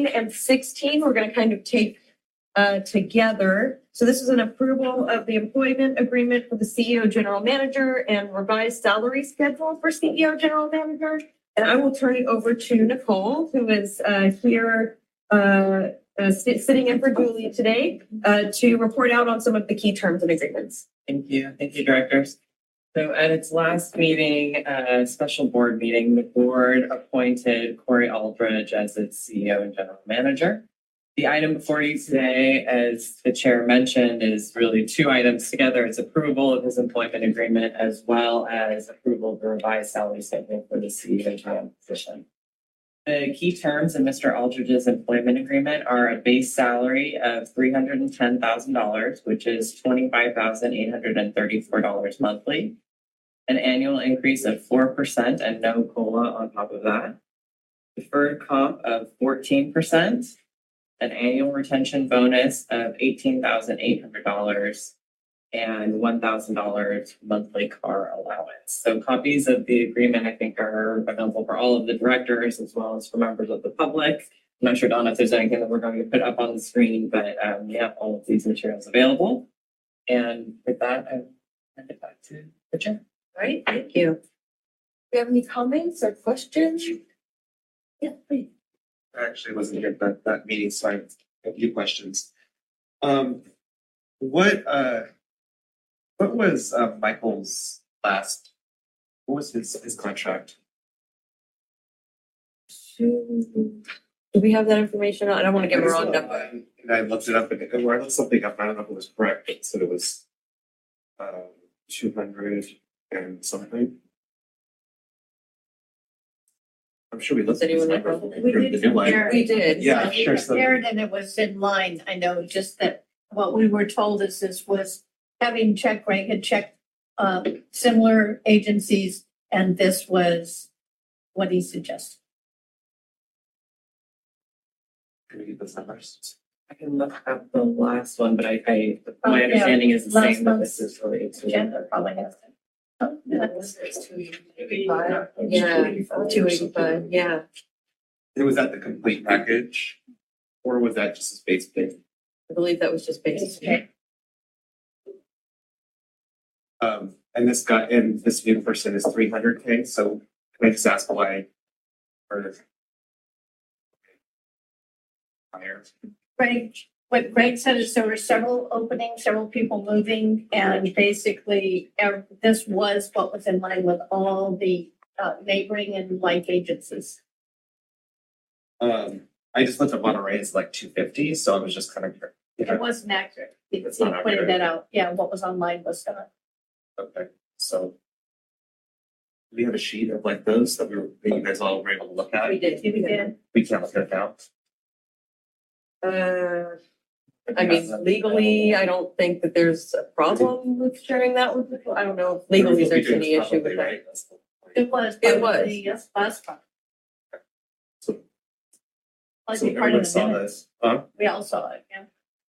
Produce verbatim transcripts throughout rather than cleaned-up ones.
and sixteen, we're going to kind of take uh, together. So this is an approval of the employment agreement for the C E O general manager and revised salary schedule for C E O general manager. And I will turn it over to Nicole, who is uh, here uh, uh, sit- sitting in for Julie today uh, to report out on some of the key terms and agreements. Thank you. Thank you, directors. So at its last meeting, uh, special board meeting, the board appointed Corey Aldridge as its C E O and general manager. The item before you today, as the chair mentioned, is really two items together. It's approval of his employment agreement as well as approval of the revised salary schedule for the C E O G M position. The key terms in Mister Aldridge's employment agreement are a base salary of three hundred ten thousand dollars, which is twenty-five thousand eight hundred thirty-four dollars monthly, an annual increase of four percent and no COLA on top of that, deferred comp of fourteen percent, an annual retention bonus of eighteen thousand eight hundred dollars, and one thousand dollars monthly car allowance. So copies of the agreement, I think, are available for all of the directors as well as for members of the public. I'm not sure, Donna, if there's anything that we're going to put up on the screen, but um, we have all of these materials available. And with that, I hand it back to the chair. All right, thank you. Do you have any comments or questions? Yeah, please. I actually wasn't here at that, that meeting, so I have a few questions. Um, what uh, what was uh, Michael's last? What was his his contract? Do we have that information? I don't want to give a wrong number. And I looked it up, and or I looked something up. I don't know if it was correct. It said it was um, two hundred and something. I'm sure we looked Does at this anyone number. know? We for did the new line. compare it. We did. Yeah, We sure. So, compared and it was in line. I know just that what we were told is this was having checked, Greg had checked um, similar agencies, and this was what he suggested. can we get those numbers? I can look up the last one, but I, I Oh, my yeah, understanding is the last same, that month's this is related to. Agenda probably has it. Oh, that's- Yeah, two eighty-five, yeah. It was that the complete package, or was that just his base pay? I believe that was just basic. Okay. Um, and this guy, and this new person is three hundred K, so can I just ask why? Or higher? Greg, what Greg said is there were several openings, several people moving, and basically ev- this was what was in line with all the uh, neighboring and like agencies. Um, I just looked up Monterey, it's like two fifty, so I was just kind of, you It know, wasn't accurate. He It's he not pointed accurate. that out. Yeah, what was online was not. okay, so. Do we have a sheet of like those that we were, that you guys all were able to look at? We did. We did. We can't look at it now. Uh, I mean, legally, I don't think that there's a problem with sharing that with people. I don't know if legally there's any issue with that. It was. It part of was. the, yes, last time. So, Like so part of everyone the saw minutes. this, huh? We all saw it, yeah.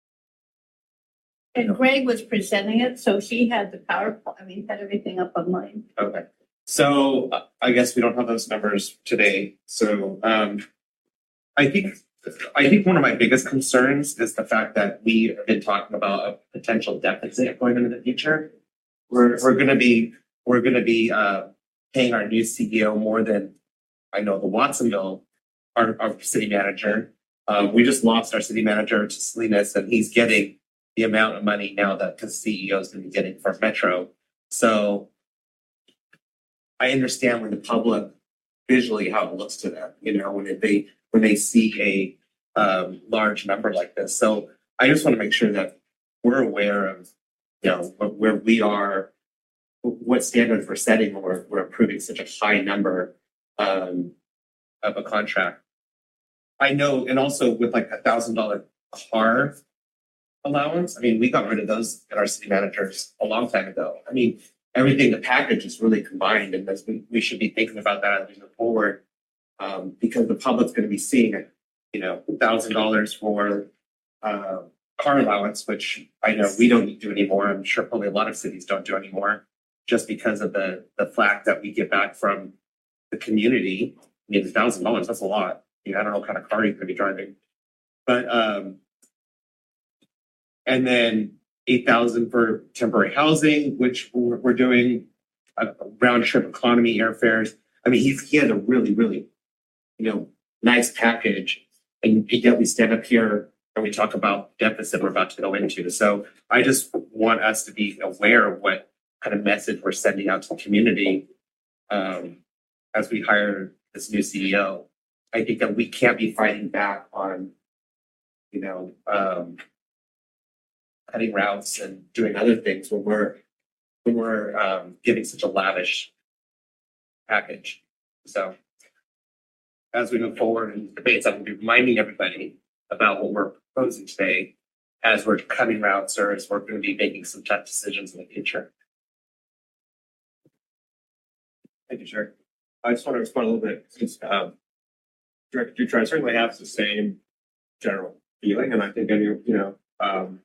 And Greg was presenting it, so he had the PowerPoint, I mean, had everything up online. Okay, so uh, I guess we don't have those numbers today, so, um, I think, I think one of my biggest concerns is the fact that we have been talking about a potential deficit going into the future. We're, we're gonna be, we're gonna be, uh, paying our new C E O more than, I know, the Watsonville, our, our city manager. Uh, we just lost our city manager to Salinas, and he's getting the amount of money now that the C E O is gonna be getting from Metro. So I understand when the public visually how it looks to them, you know, when they when they see a um, large number like this. So I just want to make sure that we're aware of, you know, wh- where we are, wh- what standards we're setting when we're, we're approving such a high number um, of a contract. I know, and also with like a thousand dollar car allowance. I mean, we got rid of those at our city managers a long time ago. I mean, everything, the package is really combined, and that's, we, we should be thinking about that as we move forward, um, because the public's going to be seeing, you know, thousand dollars for uh, car allowance, which I know we don't do anymore. I'm sure probably a lot of cities don't do anymore, just because of the the flack that we get back from the community. I mean, a thousand dollars, that's a lot. you know, I don't know what kind of car he's gonna be driving. But, um, and then eight thousand for temporary housing, which we're, we're doing a round trip economy airfares. I mean, he's, he has a really, really, you know, nice package. And yet we stand up here and we talk about deficit we're about to go into. So I just want us to be aware of what kind of message we're sending out to the community um, as we hire this new C E O. I think that we can't be fighting back on, you know, um, cutting routes and doing other things when we're when we're um, giving such a lavish package. So as we move forward in debates, I'm going to be reminding everybody about what we're proposing today as we're cutting routes or as we're going to be making some tough decisions in the future. Thank you, Chair. I just want to respond a little bit since um, Director Dutra certainly has the same general feeling, and I think any you know, um,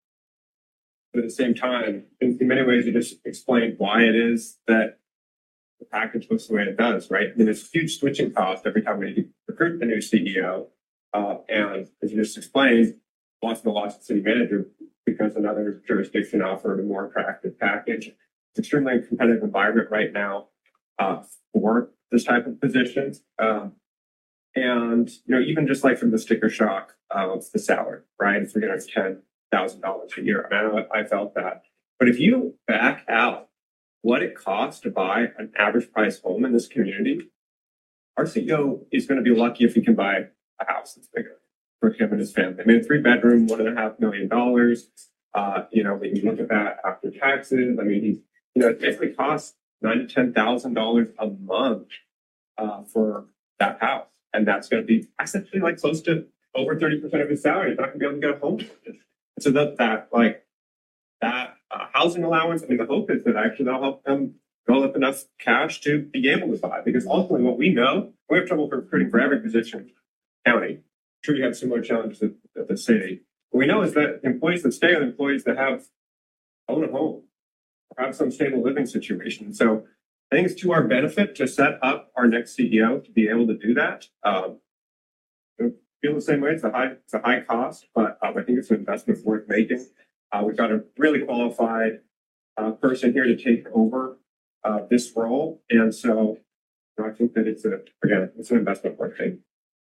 but at the same time, in, in many ways, you just explained why it is that the package looks the way it does, right? I mean, there's huge switching cost every time we recruit a new C E O, uh, and as you just explained, lost the lost city manager because another jurisdiction offered a more attractive package. It's extremely competitive environment right now uh, for this type of positions. Um, and, you know, even just like from the sticker shock of the salary, right? It's three hundred ten thousand dollars a year. I mean, I, I felt that. But if you back out what it costs to buy an average price home in this community, our C E O is going to be lucky if he can buy a house that's bigger for him and his family. I mean, a three bedroom, one and a half million dollars. Uh, you know, when you look at that after taxes, I mean, he's, you know, it basically costs nine to ten thousand dollars a month uh, for that house, and that's going to be essentially like close to over thirty percent of his salary. He's not going to be able to get a home. So that that like that uh, housing allowance. I mean, the hope is that actually that'll help them build up enough cash to be able to buy. Because ultimately, what we know, we have trouble recruiting for every position in the county. I'm sure you have similar challenges at, at the city. What we know is that employees that stay are employees that have own a home or have some stable living situation. So I think it's to our benefit to set up our next C E O to be able to do that. Um, I feel the same way. It's a high, it's a high cost, but um, I think it's an investment worth making. Uh, we've got a really qualified uh, person here to take over uh, this role, and so you know, I think that it's a again, it's an investment worth making.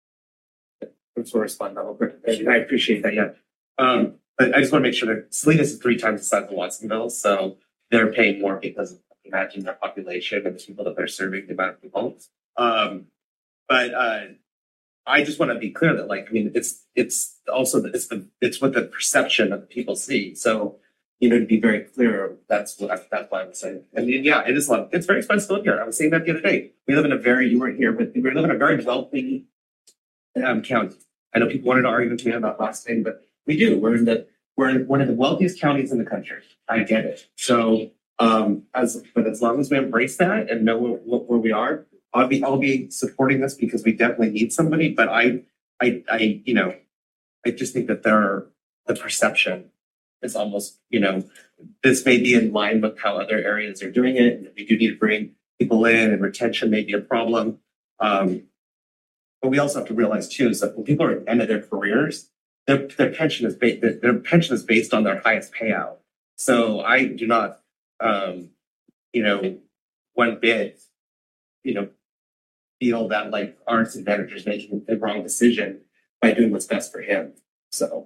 Let's respond that real quick. I appreciate that. Yeah. Um, but I just want to make sure that Salinas is three times the size of Watsonville, so they're paying more because of imagine their population and the people that they're serving, the amount of people. Um, but uh, I just want to be clear that, like, I mean, it's it's also the, it's the it's what the perception of people see. So, you know, to be very clear, that's what that's why I'm saying. I mean, yeah, it is a lot. It's very expensive to live here. I was saying that the other day. We live in a very you weren't here, but we live in a very wealthy um, county. I know people wanted to argue with me about last name, but we do. We're in the we're in one of the wealthiest counties in the country. I get it. So, um, as but as long as we embrace that and know where, where we are. I'll be I'll be supporting this because we definitely need somebody, but I I I you know I just think that there the perception is almost, you know, this may be in line with how other areas are doing it, and we do need to bring people in, and retention may be a problem. Um, but we also have to realize too is that when people are at the end of their careers, their their pension is based their, their pension is based on their highest payout. So I do not um, you know one bit you know. feel that like our asset manager is making the wrong decision by doing what's best for him. So,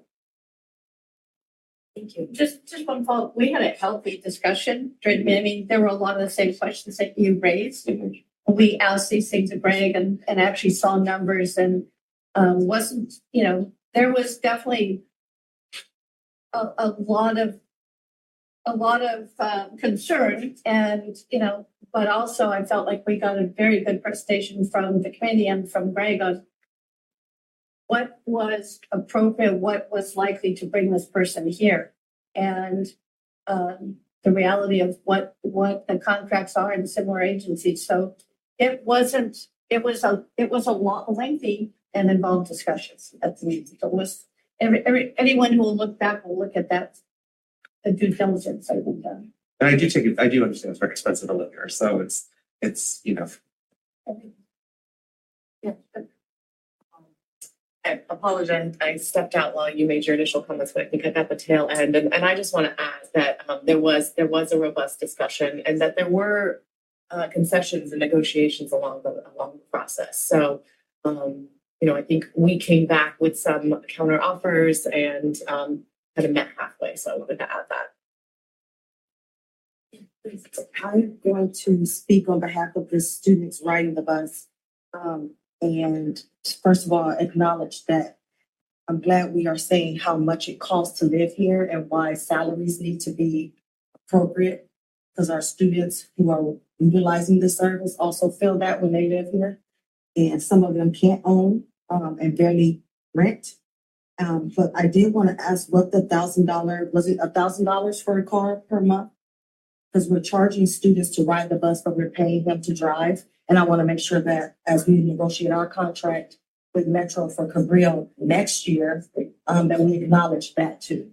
Thank you. Just, just one follow-up. We had a healthy discussion during the meeting. I mean, there were a lot of the same questions that you raised. mhm. We asked these things to Greg and, and actually saw numbers and um, wasn't, you know, there was definitely a, a lot of a lot of um, concern and, you know, but also I felt like we got a very good presentation from the committee and from Greg on what was appropriate, what was likely to bring this person here, and um, the reality of what what the contracts are in similar agencies. So it wasn't. It was a. It was a lot lengthy and involved discussions at the meeting. So it was every, every anyone who will look back will look at that. The due diligence I've been done. And I do take it. I do understand it's very expensive to live here, so it's it's you know. Yeah. I apologize. I stepped out while you made your initial comments, but I think I got the tail end. And, and I just want to add that um, there was there was a robust discussion, and that there were uh, concessions and negotiations along the along the process. So, um, you know, I think we came back with some counter offers and um, kind of met halfway. So I wanted to add that. I'm going to speak on behalf of the students riding the bus. Um, and first of all, acknowledge that I'm glad we are saying how much it costs to live here and why salaries need to be appropriate, because our students who are utilizing the service also feel that when they live here. And some of them can't own um, and barely rent. Um, but I did want to ask what the thousand dollar, was it a thousand dollars for a car per month? Because we're charging students to ride the bus, but we're paying them to drive. And I want to make sure that as we negotiate our contract with Metro for Cabrillo next year, um, that we acknowledge that too.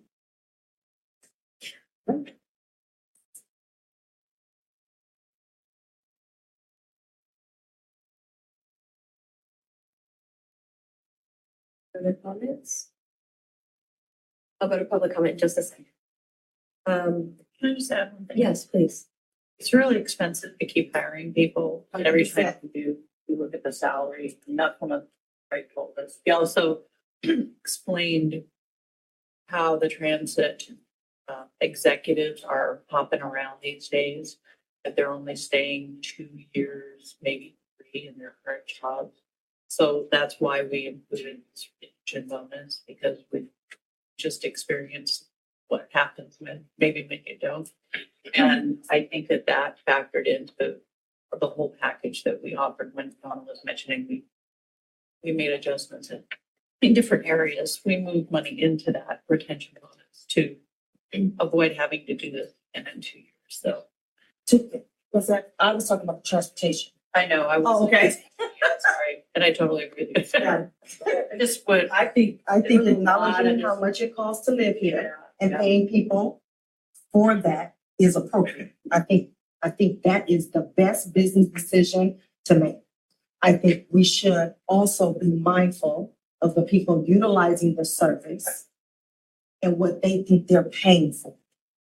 Other comments? I'll go to public comment in just a second. Um, Can I just add one thing? yes, please. It's really expensive to keep hiring people, and every time we do, we look at the salary, and that's one of the right told us. We also explained how the transit uh, executives are hopping around these days, that they're only staying two years, maybe three in their current jobs. So that's why we included this retention bonus, because we've just experienced what happens when maybe when you don't. And I think that that factored into the whole package that we offered when Donna was mentioning we we made adjustments in, in different areas. We moved money into that retention bonus to avoid having to do this in two years. So To- Was that, I was talking about transportation. I know I was Oh, okay. yeah, sorry. And I totally agree with you. Yeah. I just would I think, I think There was a lot acknowledging of how this- much it costs to live here and Yeah. paying people for that is appropriate. I think, I think that is the best business decision to make. I think we should also be mindful of the people utilizing the service and what they think they're paying for.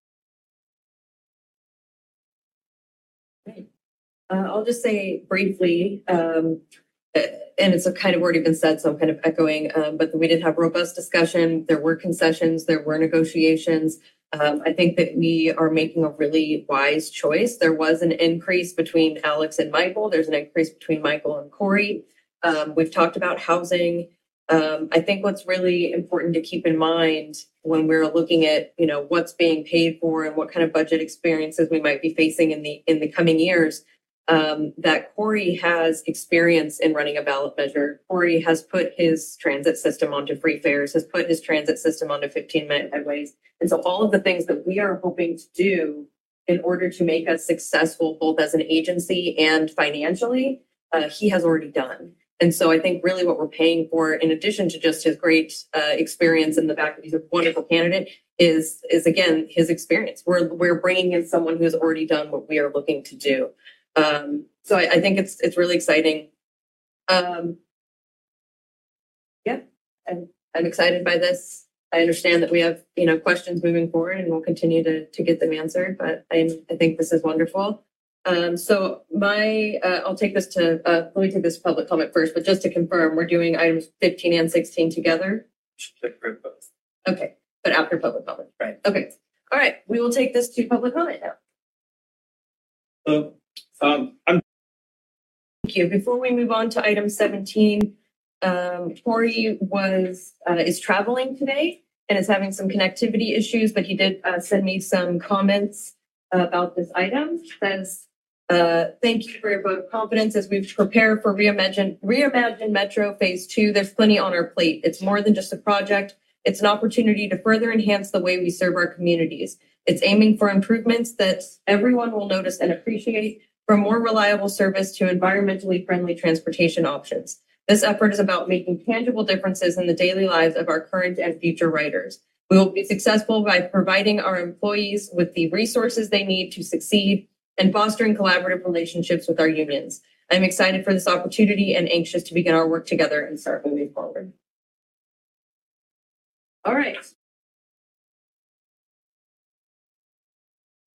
Uh, I'll just say briefly, um, uh, and it's kind of already been said, so I'm kind of echoing, um, but we did have robust discussion. There were concessions, there were negotiations. Um, I think that we are making a really wise choice. There was an increase between Alex and Michael. There's an increase between Michael and Corey. Um, we've talked about housing. Um, I think what's really important to keep in mind when we're looking at, you know, what's being paid for and what kind of budget experiences we might be facing in the in the coming years, um, that Corey has experience in running a ballot measure. Corey has put his transit system onto free fares, has put his transit system onto fifteen minute headways. And so all of the things that we are hoping to do in order to make us successful, both as an agency and financially, uh, he has already done. And so I think really what we're paying for, in addition to just his great uh, experience and the fact that he's a wonderful candidate, is is again his experience. We're we're bringing in someone who's already done what we are looking to do. Um, so I, I think it's it's really exciting. Um, yeah, I'm I'm excited by this. I understand that we have you know questions moving forward, and we'll continue to to get them answered. But I I think this is wonderful. Um, so my, uh, I'll take this to, uh, let me take this public comment first, but just to confirm, we're doing items fifteen and sixteen together? Okay, but after public comment. Right. Okay, all right, we will take this to public comment now. So, um, I'm Thank you. Before we move on to item seventeen, um, Corey was, uh, is traveling today and is having some connectivity issues, but he did, uh, send me some comments about this item. Says, Uh, thank you for your vote of confidence as we prepare for Reimagine, Reimagine Metro Phase Two. There's plenty on our plate. It's more than just a project. It's an opportunity to further enhance the way we serve our communities. It's aiming for improvements that everyone will notice and appreciate, from more reliable service to environmentally friendly transportation options. This effort is about making tangible differences in the daily lives of our current and future riders. We will be successful by providing our employees with the resources they need to succeed and fostering collaborative relationships with our unions. I'm excited for this opportunity and anxious to begin our work together and start moving forward. All right,